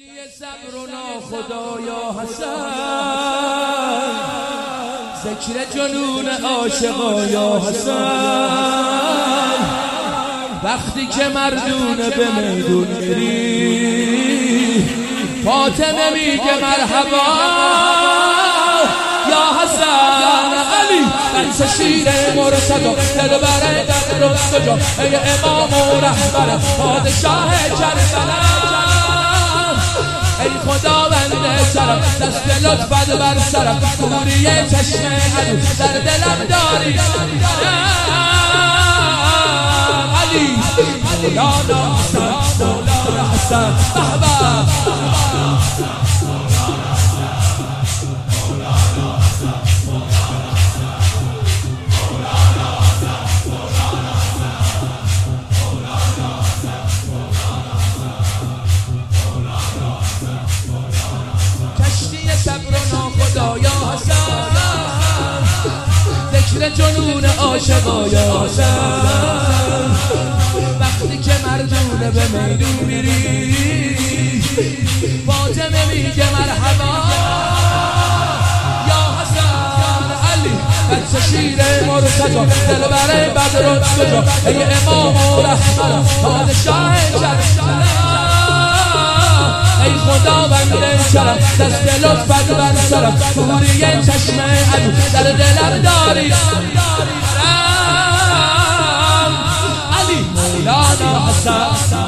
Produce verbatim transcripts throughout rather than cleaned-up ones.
کشتی صبر و ناخدایا حسن، ذکر جنون عاشقایا حسن. وقتی که مردونه به میدون میری، فاطمه میگه مرحبا یا حسن. علی قیس شیر مرتضی دل بره در رو کجا، ای امام و رهبر پادشاه کربلا. ای خدا بنده سرم، دست لطفت بر سرم، کوری چشم عدو در دلم داری. علی مولانا حسن، مولانا حسن، بهبه یا حسن، ذکر جنون عاشقا یا حسن. وقتی که مردونه به میدون میری، فاطمه میگه مرحبا یا حسن. علی قدس شیر مرتضی دل بره بدر کجا، ای امام و رهبر پادشاه کربلا. ای خدا بنده سرم، دست لطفت بر سرم، کوری چشم عدو در دلم داری. علی مولانا حسن،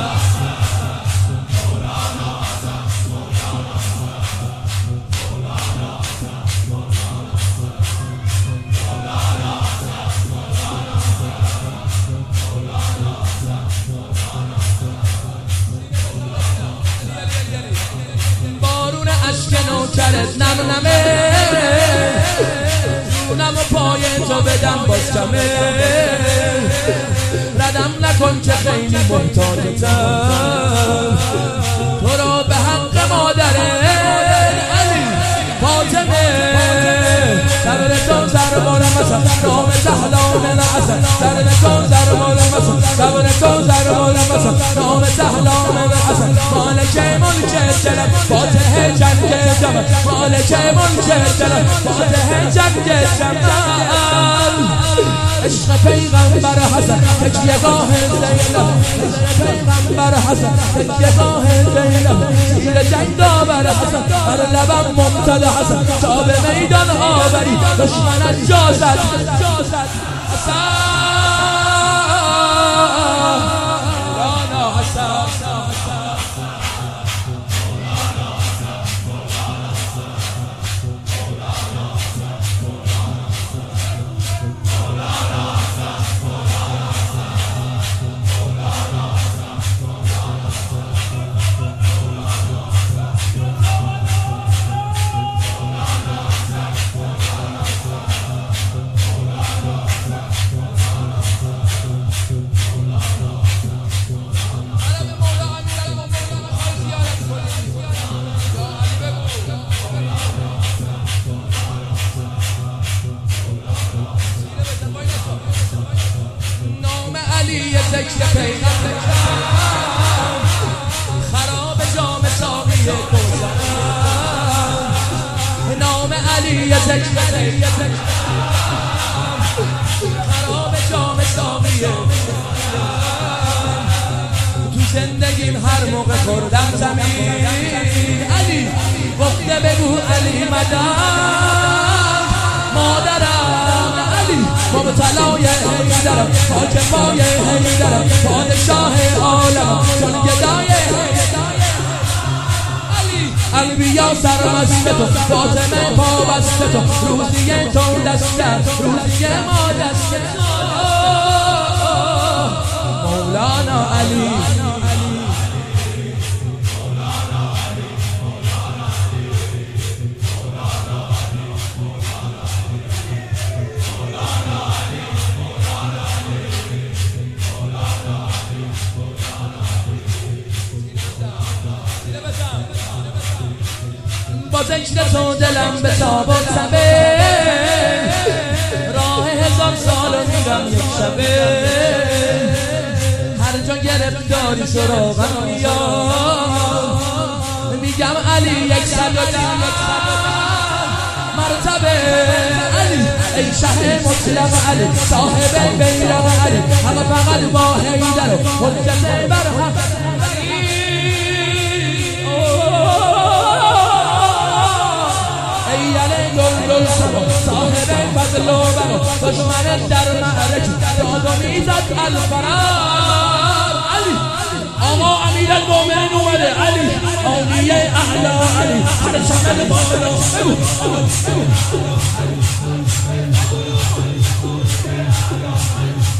نوکرت نم نمه، جونم و پای تو بدم باز کمه. ردم نکن که خیلی محتاجتم، تو را به حق مادره. علی فاطمه صبر تو زربان مثل نام سهلان العسل، صبر تو زربان مثل، صبر تو زربان مثل نام سهلان العسل. مالک ملک جلب فاتح جنگ جمل، مالک ملک جلب فاتح جنگ جمل. عشق پیغمبر حسن تکیه گاه زینب، عشق پیغمبر حسن تکیه گاه زینب. زیر جنگ آور حسن بر لبم ممتد حسن، تا به میدان آوری دشمنت جا زد حسن. مولانا حسن، ذکر پیغمبر خراب جام ساقی کوثر. نام علی ذکر پیغمبر خراب جام ساقی کوثر. تو زندگیم هر موقع خوردم زمین، علی گفته بگو علی مدد مادرم. علی مبتلای حیدرم، خاک پای حیدرم، پادشاه عالم، چون گدای علی. انبیا سرمست تو، فاطمه پابست تو، روزی تو دسته، روزی ما دسته. مولانا علی با ذکر تو دلم به تاب و تبه، راه هزار سال میرم یک شبه. هر جا گرفتاری سراغم بیا، میگم علی یک صد و ده مرتبه علی ای شه مطلق علی صاحب بیرق علی همه فقط با حیدر و حجت برحق ای علی گل گل سبا صاحب فضل و بقا دشمن در معرک داد و میزد الفرار علی اما امیر المومنین اومده علی اولیه اعلا علی پرچم بالا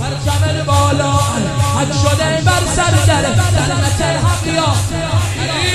پرچم بالا حق شده بر سر در دلت الحق یا